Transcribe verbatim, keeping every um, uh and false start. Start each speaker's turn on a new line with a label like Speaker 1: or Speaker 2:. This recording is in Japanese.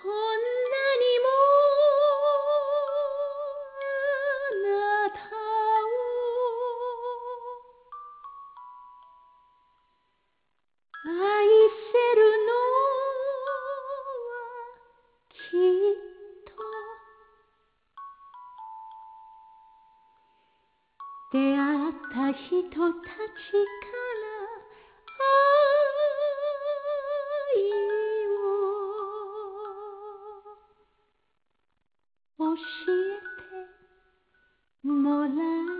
Speaker 1: なにもあなたを愛せるのはきっと出会った人たちから愛を教えてもらう